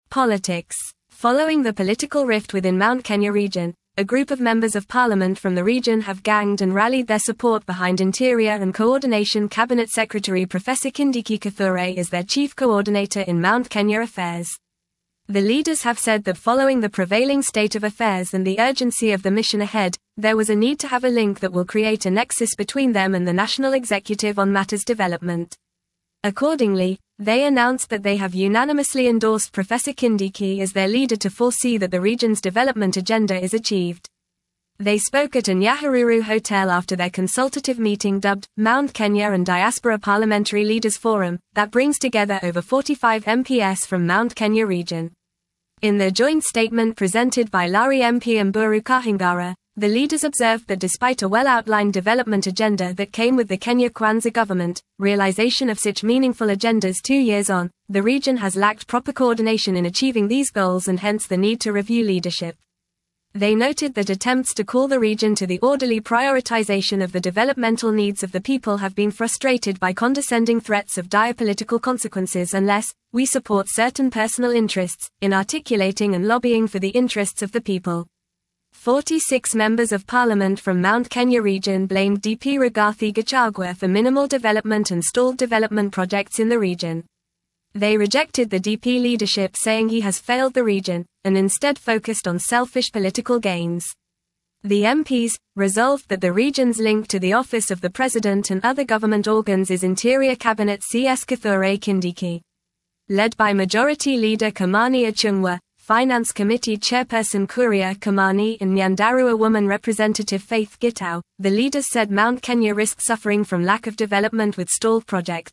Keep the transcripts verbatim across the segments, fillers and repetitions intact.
Politics. Following the political rift within Mount Kenya region, a group of members of parliament from the region have ganged and rallied their support behind Interior and Coordination Cabinet Secretary Professor Kindiki Kithure as their chief coordinator in Mount Kenya affairs. The leaders have said that following the prevailing state of affairs and the urgency of the mission ahead, there was a need to have a link that will create a nexus between them and the national executive on matters development. Accordingly, they announced that they have unanimously endorsed Professor Kindiki as their leader to foresee that the region's development agenda is achieved. They spoke at a Nyahururu hotel after their consultative meeting dubbed Mount Kenya and Diaspora Parliamentary Leaders Forum, that brings together over forty-five M Ps from Mount Kenya region. In their joint statement presented by Lari M P and Mburu Kahingara, the leaders observed that despite a well-outlined development agenda that came with the Kenya Kwanza government, realization of such meaningful agendas two years on, the region has lacked proper coordination in achieving these goals and hence the need to review leadership. They noted that attempts to call the region to the orderly prioritization of the developmental needs of the people have been frustrated by condescending threats of dire political consequences unless we support certain personal interests in articulating and lobbying for the interests of the people. forty-six members of parliament from Mount Kenya region blamed D P Rigathi Gachagua for minimal development and stalled development projects in the region. They rejected the D P leadership, saying he has failed the region, and instead focused on selfish political gains. The M Ps resolved that the region's link to the office of the president and other government organs is Interior Cabinet C S Kithure Kindiki. Led by Majority Leader Kimani Ichung'wah, Finance Committee Chairperson Kuria Kimani and Nyandarua Woman Representative Faith Gitau, the leaders said Mount Kenya risks suffering from lack of development with stalled projects.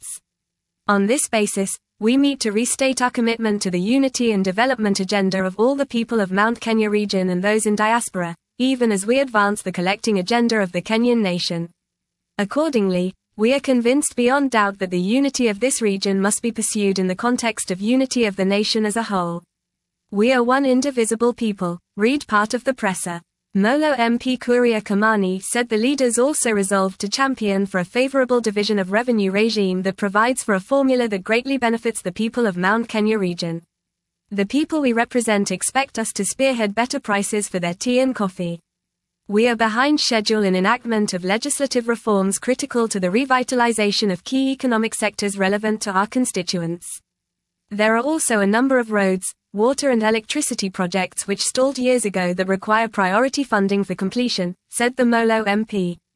On this basis, we meet to restate our commitment to the unity and development agenda of all the people of Mount Kenya region and those in diaspora, even as we advance the collecting agenda of the Kenyan nation. Accordingly, we are convinced beyond doubt that the unity of this region must be pursued in the context of unity of the nation as a whole. We are one indivisible people, read part of the presser. Molo M P Kuria Kimani said the leaders also resolved to champion for a favorable division of revenue regime that provides for a formula that greatly benefits the people of Mount Kenya region. The people we represent expect us to spearhead better prices for their tea and coffee. We are behind schedule in enactment of legislative reforms critical to the revitalization of key economic sectors relevant to our constituents. There are also a number of roads, water and electricity projects which stalled years ago that require priority funding for completion, said the Molo M P.